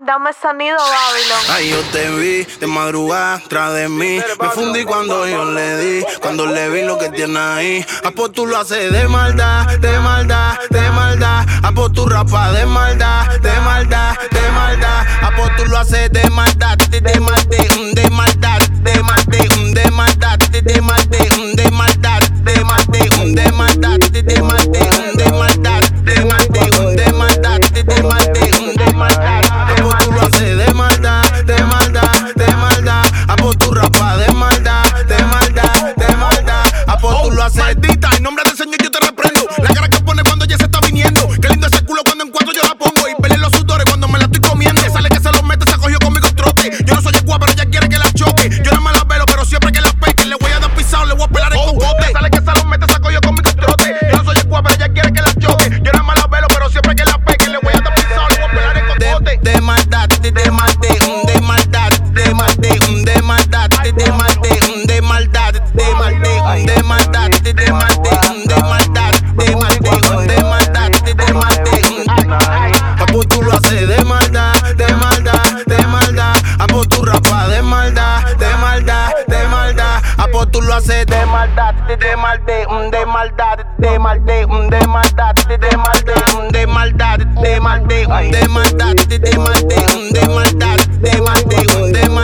Dame sonido, Babylon. Ay, yo te vi de madrugada tras de mí. Me fundí cuando yo le di, cuando le vi lo que tiene ahí. Ah, pues tú lo haces de maldad, de maldad, de maldad. Ah, pues tú rapas de maldad, de maldad, de maldad. Ah, pues tú lo haces de maldad, de maldad, de maldad, de maldad, de maldad, de maldad, de maldad, de maldad, de maldad, de maldad, de maldad, de maldad, de maldad, de maldad, de maldad. Tú lo haces de maldad, de maldad, de maldad. A por tu rapa de maldad, de maldad, de maldad. A por tú lo haces. Maldita, en nombre del Señor yo te reprendo. La cara que pone cuando ella se está viniendo. Qué lindo ese culo cuando en cuatro yo la pongo. Y pele los sudores cuando me la estoy comiendo. Sale que se los mete, se cogió conmigo el trote. Yo no soy el guapo, pero ella quiere que la choque. Yo nada más la velo, pero siempre que la peque le voy a dar pisado, le voy a pelar el cocote. Sale que se los mete, se cogió conmigo el trote. Yo no soy el guapo, pero ella quiere que la choque. Yo nada más la velo, pero siempre que la peque le voy a dar pisado, le voy a pelar el cocote. De maldad, de maldad, de maldad, de maldad, de maldad, de maldad, de maldad, de maldad, de maldad, de maldad, de maldad, de maldad, de maldad, de maldad. A por tú lo haces de maldad, de maldad, de maldad. A por tu rapa de maldad, de maldad, de maldad. A por tú lo haces de maldad, de maldad, de maldad, de maldad, de maldad, de maldad, de maldad, de maldad, de maldad, de maldad, de maldad, de maldad, de maldad.